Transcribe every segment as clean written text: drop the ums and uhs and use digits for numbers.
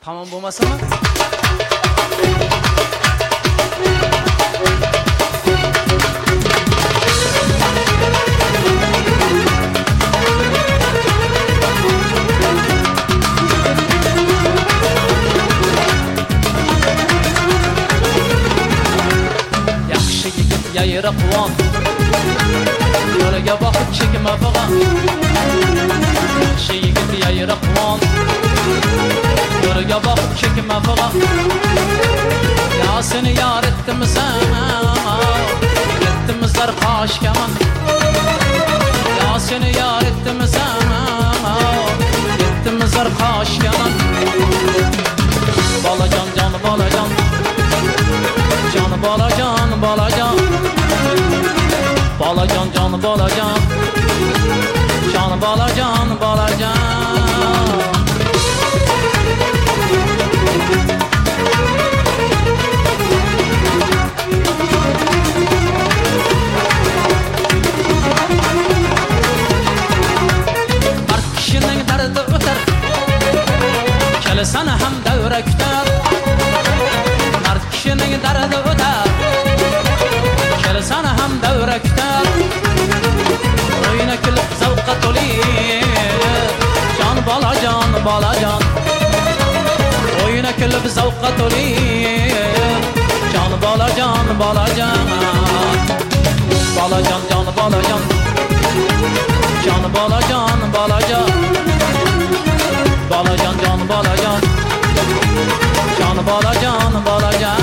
Tamam bo'lmasimi? Yaxshi yigit yayra quvon, yo'liga boqib chekma fig'on. Yaxshi yigit yayra quvon, yo'liga boqib chekma fig'on. Ya seni yar etdim sen, etdim zar qoshkaman. Ya seni yar etdim sen, etdim zar qoshkaman. Bolajon jon bolajon, jon bolajon bolajon, bolajon jon bolajon, jon bolajon bolajon. Sana ham davra kutar, mard kishining dardi o'tar. Sana ham davra kutar, o'yina kulib zavqqa to'lir. Jon bolajon bolajon, o'yina kulib zavqqa to'lir. Jon bolajon bolajon, bolajon jon bolajon, jon bolajon bolajon, bolajon jon bolajon, jon bolajon bolajon.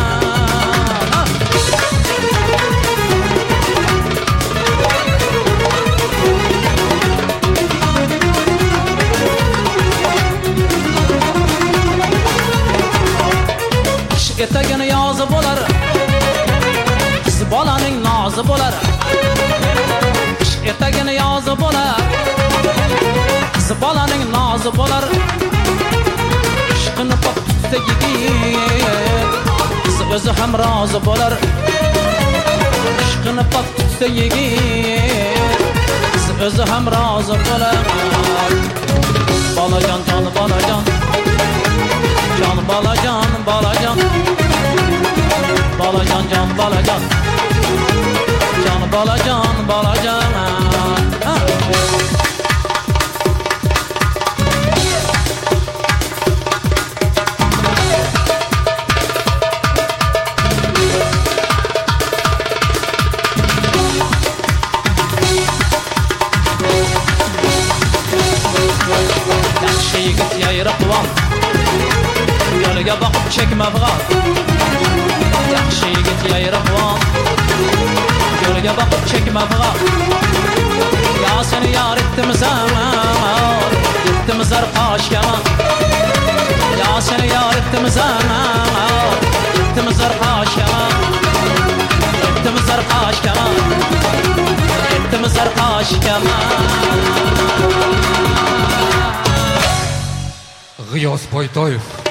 Qish etagini yozi bo'lar, qiz bolaning nozi bo'lar. Qish etagini yozi bo'lar, qiz bolaning nozi bo'lar. Ishqini pok tutsa yigit, qiz o'zi ham rozi bo'lar. Ishqini pok tutsa yigit, qiz o'zi ham rozi bo'lar. Bolajon jon bolajon, jon bolajon bolajon, bolajon jon bolajon, jon bolajon bolajon. Yaxshi yigit yayra quvon, yo'liga boqib chekma fig'on. Yaxshi yigit yayra quvon, yo'liga boqib chekma fig'on. Ya seni yar etdim sen, etdim zar qoshkaman. Ya seni yar etdim sen, etdim zar qoshkaman. Etdim zar qoshkaman, etdim zar qoshkaman. G'iyos Boytoyev